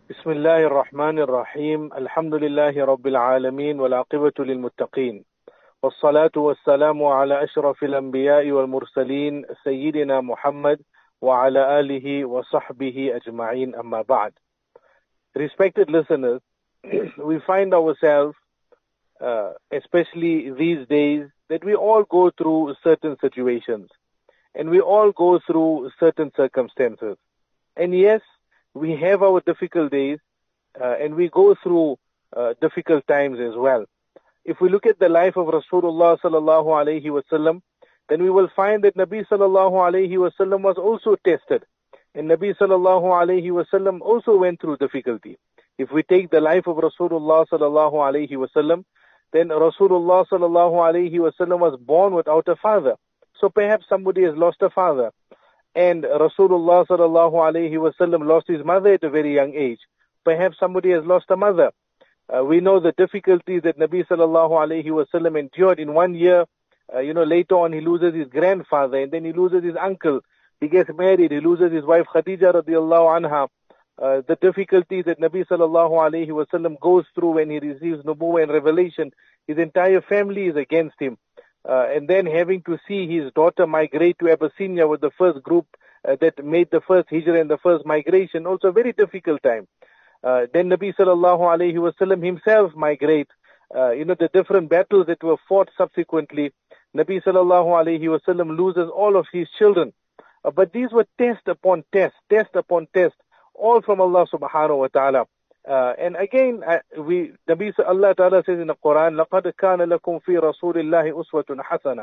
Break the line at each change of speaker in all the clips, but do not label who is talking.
بسم الله الرحمن الرحيم الحمد لله رب العالمين والعاقبة للمتقين والصلاة والسلام على أشرف الأنبياء والمرسلين سيدنا محمد وعلى آله وصحبه أجمعين أما بعد. Respected listeners, we find ourselves, especially these days, that we all go through certain situations and we all go through certain circumstances. And yes, we have our difficult days and we go through difficult times as well. If we look at the life of Rasulullah sallallahu alayhi wasallam, then we will find that Nabi sallallahu alayhi wasallam was also tested. And Nabi sallallahu alayhi wasallam also went through difficulty. If we take the life of Rasulullah sallallahu alayhi wasallam, then Rasulullah sallallahu alayhi wasallam was born without a father. So perhaps somebody has lost a father. And Rasulullah sallallahu alayhi wasallam lost his mother at a very young age. Perhaps somebody has lost a mother. We know the difficulties that Nabi sallallahu alayhi wasallam endured in 1 year. Later on he loses his grandfather and then he loses his uncle. He gets married, he loses his wife Khadija radiallahu anha. The difficulties that Nabi sallallahu alayhi wasallam goes through when he receives nubuwwah and revelation, his entire family is against him. And then having to see his daughter migrate to Abyssinia with the first group that made the first hijrah and the first migration, also a very difficult time. Then Nabi sallallahu alayhi wasallam himself migrate. The different battles that were fought subsequently. Nabi sallallahu alayhi wasallam loses all of his children. But these were test upon test, all from Allah subhanahu wa ta'ala. And again, Allah Ta'ala says in the Quran, لَقَدْ كَانَ لَكُمْ فِي رَسُولِ اللَّهِ أُسْوَةٌ حَسَنَةٌ,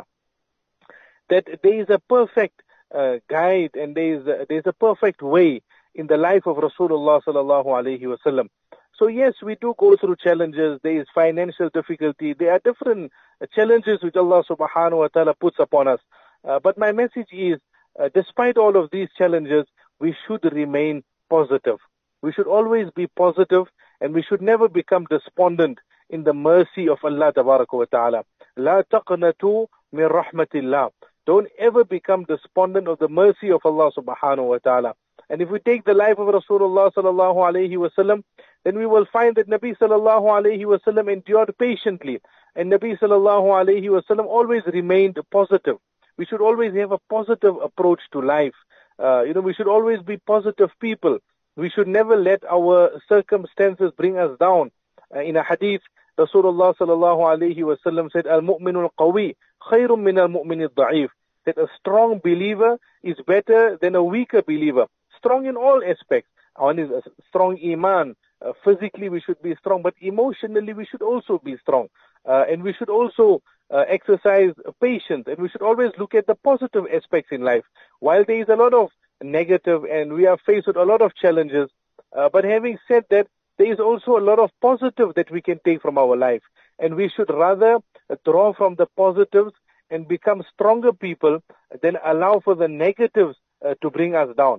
that there is a perfect guide and there is a perfect way in the life of Rasulullah sallallahu alayhi wasallam. So yes, we do go through challenges. There is financial difficulty. There are different challenges which Allah subhanahu wa ta'ala puts upon us. But my message is, despite all of these challenges, we should remain positive. We should always be positive and we should never become despondent in the mercy of Allah tabaraka wa ta'ala. La taqnatu min rahmatillah. Don't ever become despondent of the mercy of Allah subhanahu wa ta'ala. And if we take the life of Rasulullah sallallahu alayhi wasallam, then we will find that Nabi sallallahu alayhi wasallam endured patiently. And Nabi sallallahu alayhi wasallam always remained positive. We should always have a positive approach to life. We should always be positive people. We should never let our circumstances bring us down. In a hadith, Rasulullah sallallahu alayhi wasallam said, "Al-mu'minu al-qawi khayrun min al-mu'min al-da'if." That a strong believer is better than a weaker believer. Strong in all aspects. One is a strong iman. Physically we should be strong, but emotionally we should also be strong. And we should also exercise patience. And we should always look at the positive aspects in life. While there is a lot of negative and we are faced with a lot of challenges, but having said that, there is also a lot of positive that we can take from our life, and we should rather draw from the positives and become stronger people than allow for the negatives to bring us down.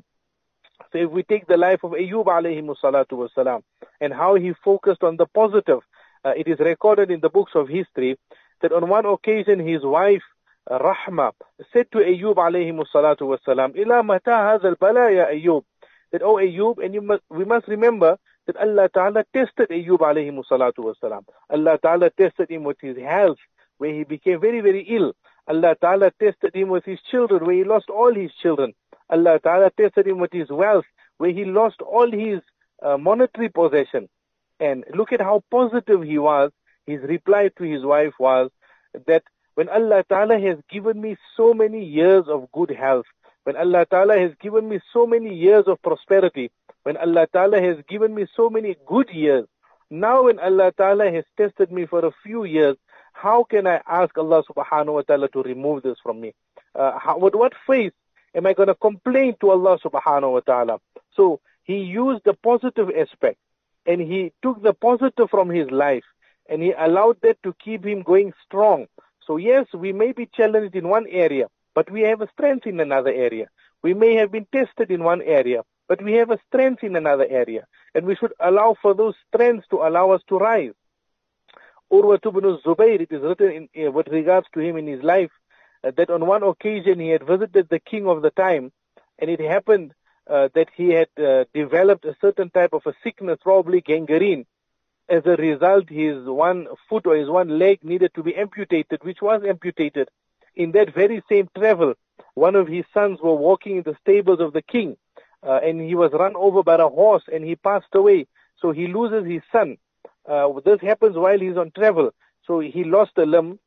So if we take the life of Ayyub alayhi salatu wasalam and how he focused on the positive, it is recorded in the books of history that on one occasion his wife Rahma said to Ayyub alayhi salatu wasalam, "Ila mata hadha al-bala ya Ayyub?" That, "Oh Ayyub," and we must remember that Allah Ta'ala tested Ayyub alayhi salatu wasalam. Allah Ta'ala tested him with his health, where he became very, very ill. Allah Ta'ala tested him with his children, where he lost all his children. Allah Ta'ala tested him with his wealth, where he lost all his monetary possession. And look at how positive he was. His reply to his wife was that, when Allah Ta'ala has given me so many years of good health, when Allah Ta'ala has given me so many years of prosperity, when Allah Ta'ala has given me so many good years, now when Allah Ta'ala has tested me for a few years, how can I ask Allah subhanahu wa ta'ala to remove this from me? With what face am I going to complain to Allah subhanahu wa ta'ala? So he used the positive aspect and he took the positive from his life and he allowed that to keep him going strong. So yes, we may be challenged in one area, but we have a strength in another area. We may have been tested in one area, but we have a strength in another area. And we should allow for those strengths to allow us to rise. Urwa ibn Zubayr, it is written with regards to him in his life, that on one occasion he had visited the king of the time, and it happened that he had developed a certain type of a sickness, probably gangrene. As a result, his one foot or his one leg needed to be amputated, which was amputated. In that very same travel, one of his sons were walking in the stables of the king, and he was run over by a horse and he passed away. So he loses his son. This happens while he's on travel. So he lost a limb,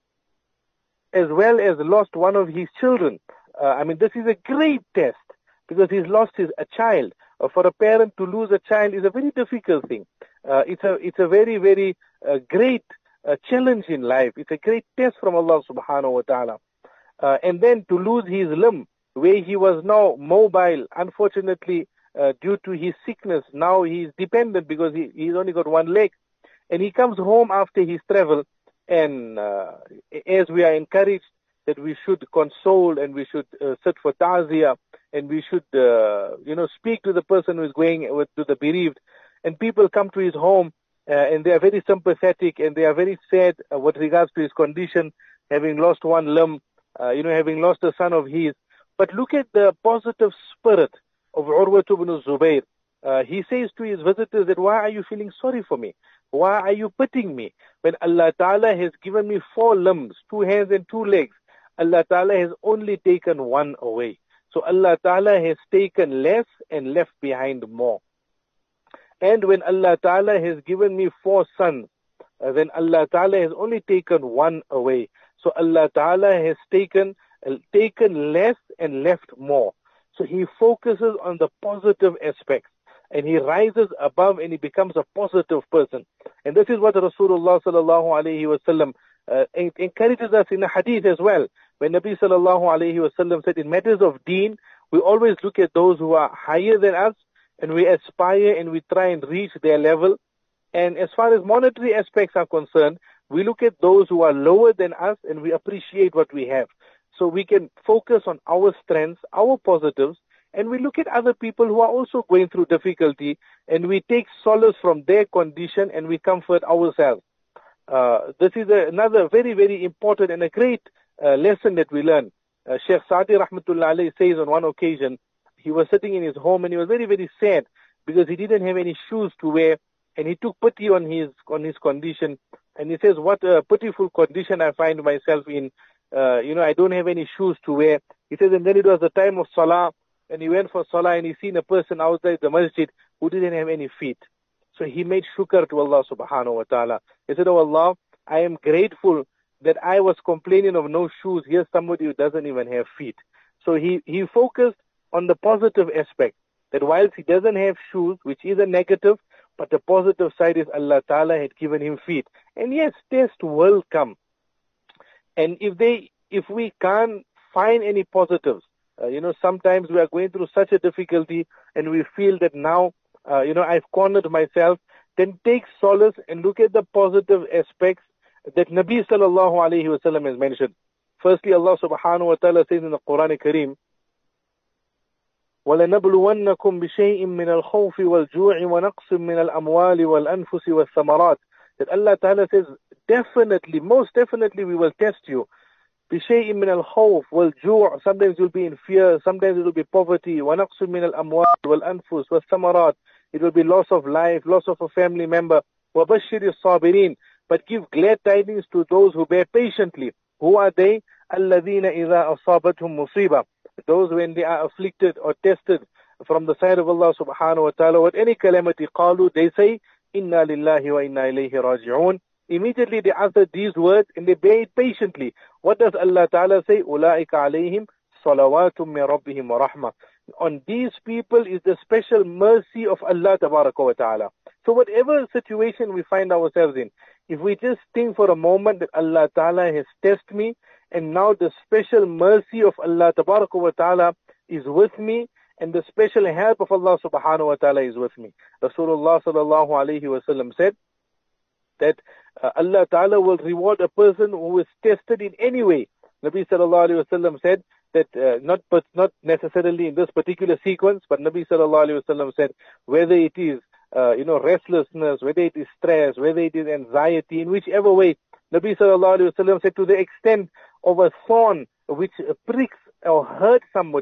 as well as lost one of his children. This is a great test, because he's lost a child. For a parent to lose a child is a very difficult thing. It's a very, very great challenge in life. It's a great test from Allah subhanahu wa ta'ala. And then to lose his limb, where he was now mobile, unfortunately, due to his sickness, now he's dependent because he's only got one leg. And he comes home after his travel, and as we are encouraged that we should console and we should sit for ta'ziyah, and we should, speak to the person who is going to the bereaved. And people come to his home, and they are very sympathetic, and they are very sad with regards to his condition, having lost one limb, having lost a son of his. But look at the positive spirit of Urwa ibn Zubayr. He says to his visitors that, why are you feeling sorry for me? Why are you pitying me? When Allah Ta'ala has given me 4 limbs, 2 hands and 2 legs, Allah Ta'ala has only taken one away. So Allah Ta'ala has taken less and left behind more. And when Allah Ta'ala has given me 4 sons, then Allah Ta'ala has only taken one away. So Allah Ta'ala has taken less and left more. So he focuses on the positive aspects, and he rises above and he becomes a positive person. And this is what Rasulullah sallallahu alayhi wa sallam encourages us in a hadith as well. When Nabi sallallahu alayhi wa sallam said, in matters of deen, we always look at those who are higher than us, and we aspire and we try and reach their level. And as far as monetary aspects are concerned, we look at those who are lower than us and we appreciate what we have. So we can focus on our strengths, our positives, and we look at other people who are also going through difficulty, and we take solace from their condition and we comfort ourselves. This is another very, very important and a great lesson that we learn. Sheikh Saadi rahmatullah alayhi says on one occasion, he was sitting in his home and he was very, very sad because he didn't have any shoes to wear, and he took pity on his condition, and he says, what a pitiful condition I find myself in. I don't have any shoes to wear. He says, and then it was the time of Salah, and he went for Salah and he seen a person outside the masjid who didn't have any feet. So he made shukr to Allah subhanahu wa ta'ala. He said, oh Allah, I am grateful that I was complaining of no shoes. Here's somebody who doesn't even have feet. So he focused on the positive aspect, that whilst he doesn't have shoes, which is a negative, but the positive side is Allah Ta'ala had given him feet. And yes, tests will come. And if we can't find any positives, sometimes we are going through such a difficulty and we feel that now, I've cornered myself, then take solace and look at the positive aspects that Nabi sallallahu alayhi wa sallam has mentioned. Firstly, Allah subhanahu wa ta'ala says in the Quran Kareem, وَلَنَبْلُوَنَّكُمْ بِشَيْءٍ مِّنَ الْخَوْفِ وَالْجُوعِ وَنَقْصٍ مِّنَ الْأَمْوَالِ وَالْأَنفُسِ وَالثَّمَرَاتِ. That Allah Ta'ala says, definitely, most definitely we will test you. بِشَيْءٍ مِّنَ الْخَوْفِ وَالْجُوعِ. Sometimes you'll be in fear, sometimes it will be poverty. وَنَقْصٍ مِّنَ الْأَمْوَالِ وَالْأَنفُسِ وَالثَّمَرَاتِ. It will be loss of life, loss of a family member. وَبَشِّرِ الصَّابِرِينَ. But give glad tidings to those who bear patiently. Who are they? الَّذِينَ إِذَا أَصَابَتْهُمْ مُصِيبَةٌ. Those when they are afflicted or tested from the side of Allah subhanahu wa ta'ala with any calamity, قالوا, they say, إِنَّا لِلَّهِ وَإِنَّا إِلَيْهِ رَاجِعُونَ. Immediately they answer these words and they bear it patiently. What does Allah Ta'ala say? أُولَٰئِكَ عَلَيْهِمْ صَلَوَاتٌ مِّن رَبِّهِمْ وَرَحْمَةٌ. On these people is the special mercy of Allah Tabaraka wa Ta'ala. So whatever situation we find ourselves in, if we just think for a moment that Allah Ta'ala has tested me, and now the special mercy of Allah Tabaraka wa Ta'ala is with me, and the special help of Allah Subhanahu wa Ta'ala is with me. Rasulullah Sallallahu Alaihi Wasallam said that Allah Ta'ala will reward a person who is tested in any way. Nabi Sallallahu Alaihi Wasallam said that not necessarily in this particular sequence, but Nabi Sallallahu Alaihi Wasallam said whether it is restlessness, whether it is stress, whether it is anxiety, in whichever way, Nabi Sallallahu Alaihi Wasallam said to the extent of a thorn which pricks or hurts somebody,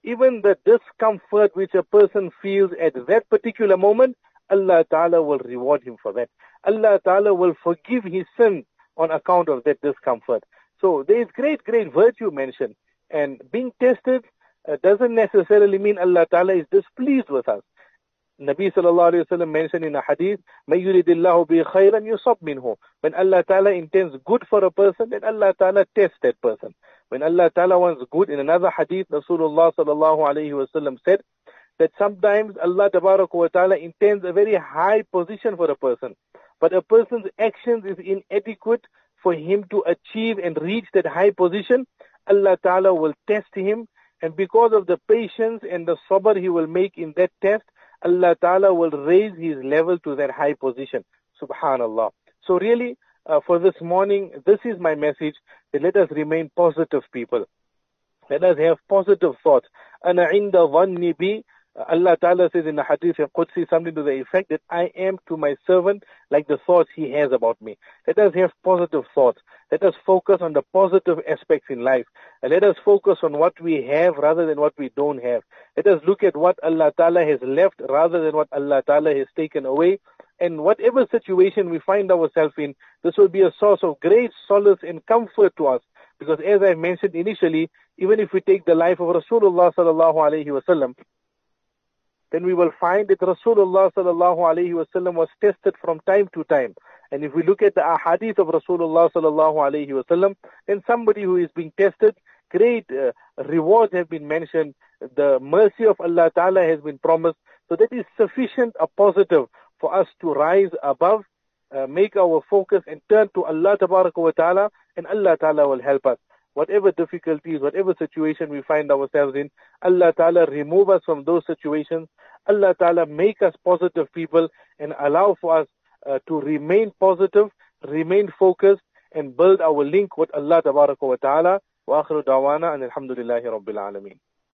even the discomfort which a person feels at that particular moment, Allah Ta'ala will reward him for that. Allah Ta'ala will forgive his sin on account of that discomfort. So there is great virtue mentioned. And being tested doesn't necessarily mean Allah Ta'ala is displeased with us. Nabi sallallahu alayhi wa sallam mentioned in a hadith, مَن يُرِدِ اللَّهُ بِهِ خَيْرًا يُصَبْ مِنْهُ. When Allah Ta'ala intends good for a person, then Allah Ta'ala tests that person. When Allah Ta'ala wants good, in another hadith, Rasulullah sallallahu alayhi wa sallam said that sometimes Allah Ta'ala intends a very high position for a person, but a person's actions is inadequate for him to achieve and reach that high position. Allah Ta'ala will test him, and because of the patience and the sabr he will make in that test, Allah Ta'ala will raise his level to that high position. Subhanallah. So really, for this morning, this is my message, that let us remain positive people. Let us have positive thoughts. Ana inda dhanni bi. Allah Ta'ala says in the hadith of Qudsi something to the effect that I am to my servant like the thoughts he has about me. Let us have positive thoughts. Let us focus on the positive aspects in life. And let us focus on what we have rather than what we don't have. Let us look at what Allah Ta'ala has left rather than what Allah Ta'ala has taken away. And whatever situation we find ourselves in, this will be a source of great solace and comfort to us. Because as I mentioned initially, even if we take the life of Rasulullah sallallahu alayhi wa sallam, then we will find that Rasulullah sallallahu alayhi wasallam was tested from time to time. And if we look at the ahadith of Rasulullah sallallahu alayhi wasallam, then somebody who is being tested, great rewards have been mentioned, the mercy of Allah Ta'ala has been promised. So that is sufficient a positive for us to rise above, make our focus and turn to Allah Ta'ala, and Allah Ta'ala will help us. Whatever difficulties, whatever situation we find ourselves in, Allah Ta'ala remove us from those situations. Allah Ta'ala make us positive people and allow for us to remain positive, remain focused, and build our link with Allah Ta'ala. Wa akhiru da'wana and alhamdulillahi rabbil alameen.